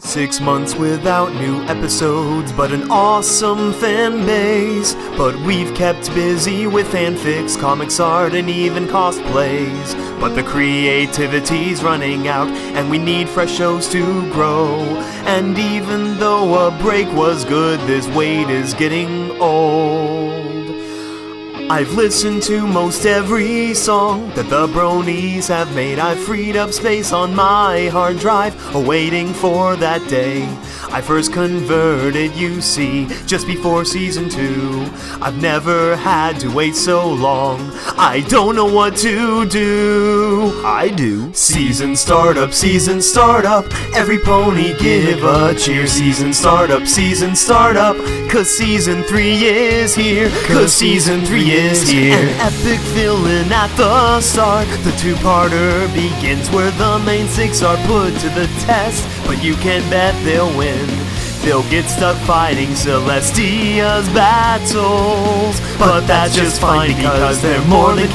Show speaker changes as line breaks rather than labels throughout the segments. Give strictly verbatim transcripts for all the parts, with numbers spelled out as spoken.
Six months without new episodes, but an awesome fan base. But we've kept busy with fanfics, comics art, and even cosplays. But the creativity's running out, and we need fresh shows to grow. And even though a break was good, this wait is getting old. I've listened to most every song that the bronies have made. I've freed up space on my hard drive, awaiting for that day I first converted, you see, just before season two. I've never had to wait so long, I don't know what to do. I do. Season startup, season startup, every pony give a cheer. Season startup, season startup, cause season three is here. Cause season three is here. An epic villain at the start. The two-parter begins where the main six are put to the test. But you can bet they'll win. They'll get stuck fighting Celestia's battles. But that's just fine because they're more than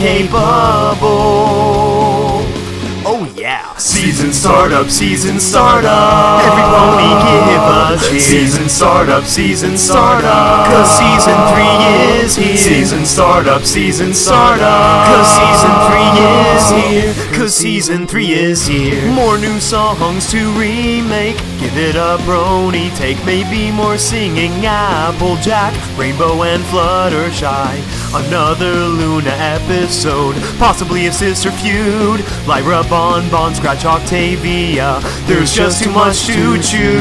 capable. Oh yeah. Season startup, season startup, every pony give a cheer. Season startup, season startup, cause season three is here. Season startup, season startup, cause season three is here. Cause season three is here. More new songs to remake, give it a brony take. Maybe more singing Applejack, Rainbow and Fluttershy. Another Luna episode, possibly a sister feud. Lyra, Bon Bon, Scratch, Octavia. There's just too much to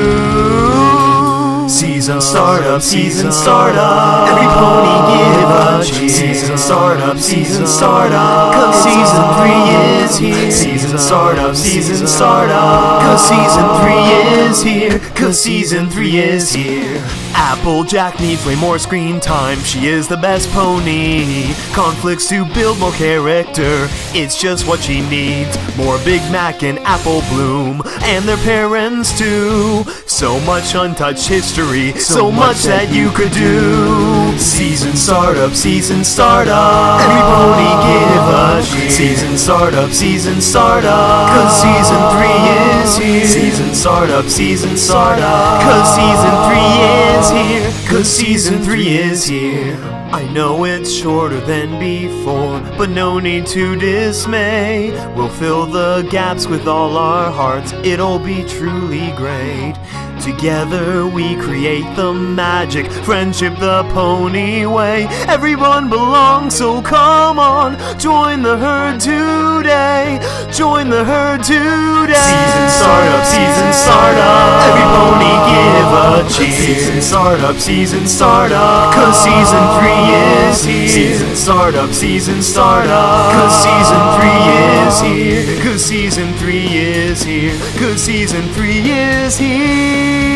choose. Season startup, season startup, every pony give a cheer. Season startup, season startup, cause season three is here. Season startup, season startup, cause season three is here. Cause season three is here. Applejack needs way more screen time, she is the best pony. Conflicts to build more character, it's just what she needs. More Big Mac and Apple Bloom, and their parents too. So much untouched history, so much that you could do. Season startup, season startup, every pony give a cheer. Season startup, season startup, cause season three is here. Season startup, season startup, cause season three is here. Cause season three is here. I know it's shorter than before, but no need to dismay. We'll fill the gaps with all our hearts, it'll be truly great. Together we create the magic, friendship the pony way. Everyone belongs, so come on, join the herd today. Join the herd today. Season startup, season startup, every pony give a cheer. Season startup, season startup, cause season three is here. Season startup, season startup, cause season three is here. Cause season three is here. Cause season three is here.